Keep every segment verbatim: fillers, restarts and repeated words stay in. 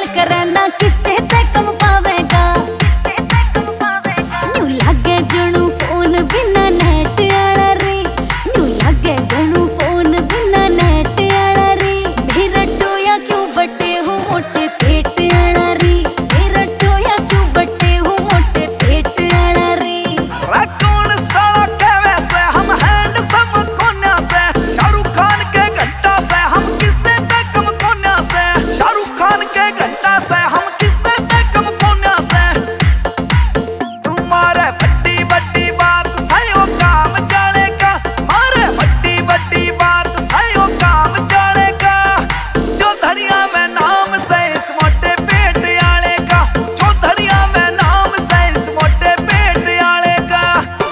गल करे ना किससे ते कम पावेगा। न्यू लागे जणू फोन बिना नेट आला रे, न्यू लागे जणू फोन बिना नेट आला रे। मेरा टोया क्यों बटे हो मोटे पेट आला रे, मेरा टोया क्यों बटे हो मोटे पेट आला रे। कौन साला कहवे से हम हैंडसम कोन्या से, शाहरुख खान के घंटा से हम किससे ते कम कोन्या से, शाहरुख खान के घंटा से हम किससे ते कम कोन्या से। तुम्हारे बड़ी बड़ी बात सयो काम चलेगा, मारे बड़ी बड़ी बात सयो काम चलेगा। जो धरिया में नाम से इस मोटे पेट आले का, जो धरिया में नाम से इस मोटे पेट आले का।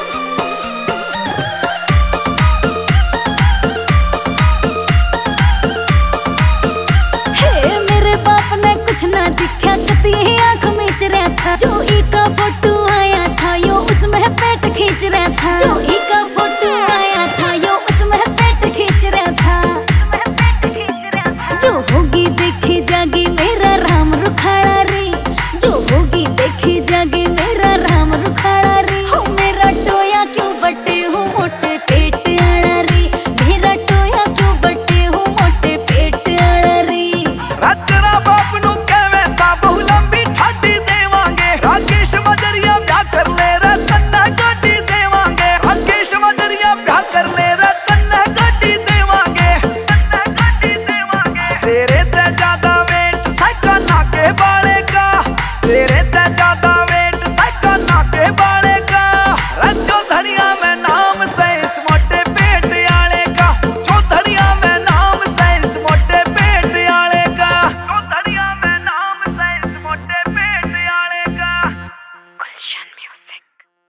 हे मेरे बाप ने कुछ ना दिखा, कती ही आंख मीच रहा था। जो इका फोटो आया था यो उसमें पेट खींच रहा था, जो इका फोटो आया था यो उसमें पेट खींच रहा था। जो होगी देखी जागी मेरा